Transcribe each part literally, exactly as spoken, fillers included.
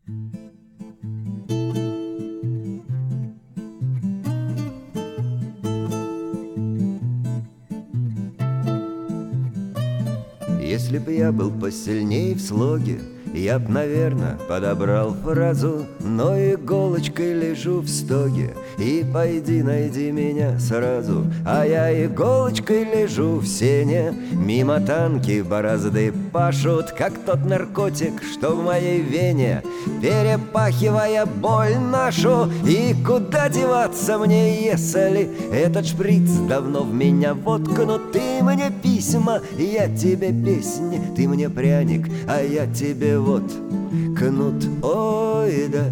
Если б я был посильней в слоге, я б, наверно, подобрал фразу: но иголочкой лежу в стоге, и пойди найди меня сразу. А я иголочкой лежу в сене, мимо танки борозды пашут, как тот наркотик, что в моей вене, перепахивая боль нашу. И куда деваться мне, если этот шприц давно в меня воткнут? Ты мне письма, я тебе песни, ты мне пряник, а я тебе вот кнут, ой да.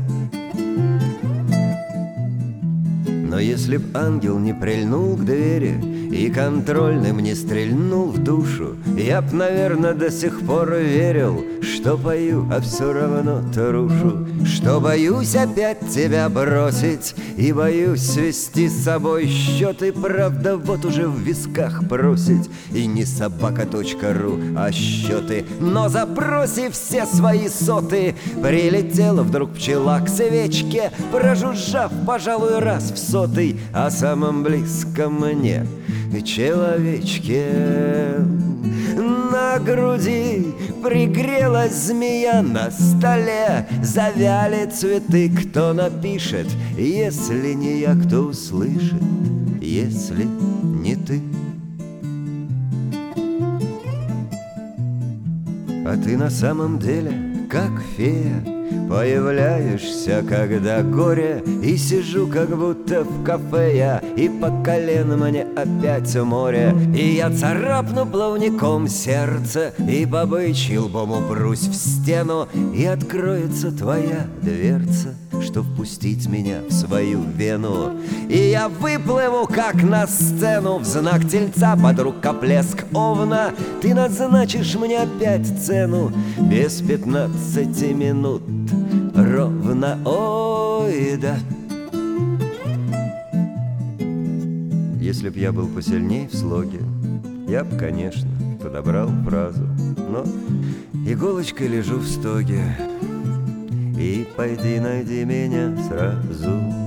Но если б ангел не прильнул к двери и контрольным не стрельнул в душу, я б, наверно, до сих пор верил, что пою, а все равно трушу. Что боюсь опять тебя бросить и боюсь свести с собой счеты. Правда, вот уже в висках просить и не собака.ру, а счеты. Но забросив все свои соты, прилетела вдруг пчела к свечке, прожужжав, пожалуй, раз в сотый о самом близком мне человечке. На груди пригрелась змея, на столе завяли цветы. Кто напишет, если не я, кто услышит, если не ты? А ты на самом деле как фея, появляешься, когда горе. И сижу, как будто в кафе я, и по колено мне опять море. И я царапну плавником сердце, и по бычьи лбом упрусь в стену, и откроется твоя дверца, что впустить меня в свою вену. И я выплыву, как на сцену, в знак тельца под рукоплеск овна. Ты назначишь мне опять цену без пятнадцати минут ровно, ой да. Если б я был посильней в слоге, я б, конечно, подобрал фразу: но иголочкой лежу в стоге, и пойди найди меня сразу.